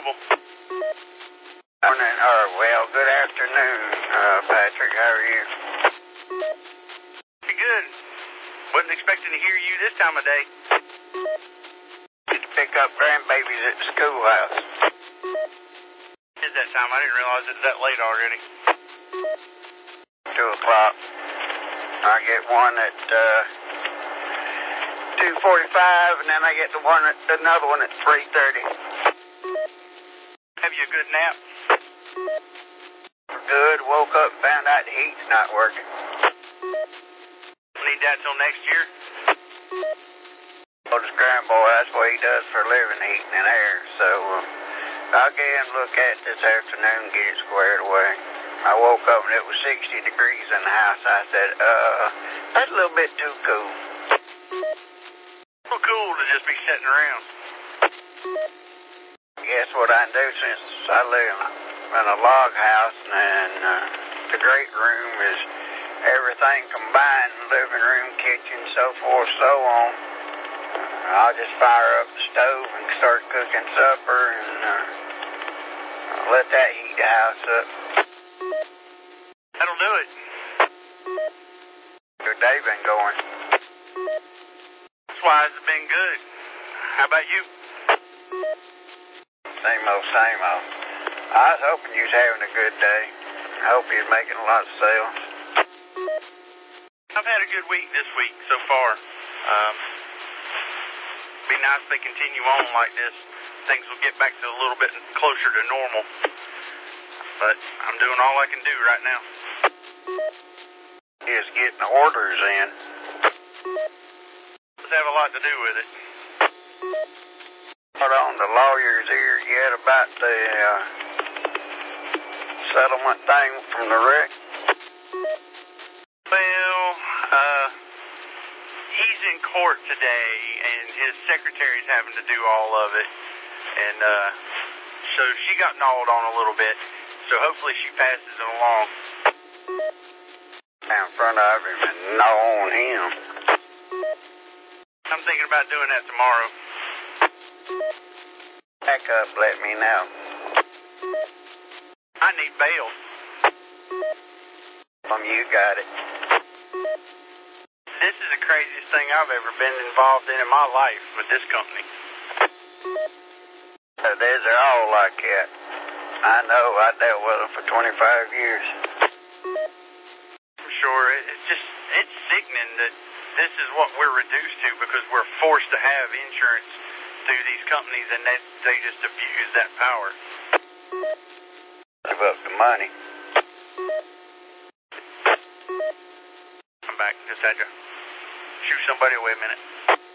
available? Morning, good afternoon, Patrick. How are you? Pretty good. Wasn't expecting to hear you this time of day. Get to pick up grandbabies at the schoolhouse. It's that time. I didn't realize it was that late already. 2 o'clock. I get one at 2:45, and then I get another one at 3:30. Have you a good nap? Good. Woke up, found out the heat's not working. Need that till next year? Well, this grandboy, that's what he does for a living, heating and air. So I'll get him look at it this afternoon and get it squared away. I woke up and it was 60 degrees in the house. I said, that's a little bit too cool. Well, cool to just be sitting around. Guess what I do since I live in a log house, and the great room is everything combined, living room, kitchen, so forth, so on. I'll just fire up the stove and start cooking supper and let that heat the house up. That'll do it. Good day been going. That's why it's been good. How about you? Same old, same old. I was hoping you was having a good day. I hope you're making a lot of sales. I've had a good week this week so far. Be nice if they continue on like this. Things will get back to a little bit closer to normal. But I'm doing all I can do right now. Just getting the orders in. Does have a lot to do with it. Put on the lawyer's ear yet about the settlement thing from the wreck? Well, he's in court today, and his secretary's having to do all of it. And so she got gnawed on a little bit. So hopefully she passes it along. In front of him and gnaw on him. I'm thinking about doing that tomorrow. Back up, let me know. I need bail. You got it. This is the craziest thing I've ever been involved in my life with this company. They're all like that. I know. I dealt with them for 25 years. I'm sure. It's sickening that this is what we're reduced to because we're forced to have insurance through these companies, and they just abuse that power. Give up the money. I'm back. Just had to shoo somebody away a minute.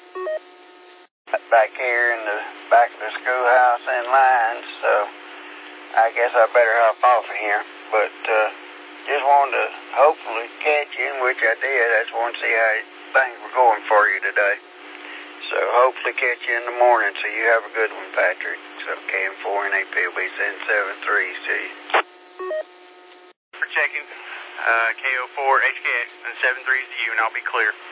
Back here in the back of the schoolhouse in line, so I guess I better hop off of here. But just wanted to hopefully catch you, which I did. I just wanted to see how things were going for you today. So hopefully catch you in the morning. So you have a good one, Patrick. So KM4 and APLB send 7-3s to you. For checking, KO4 HKX and 7-3s to you, and I'll be clear.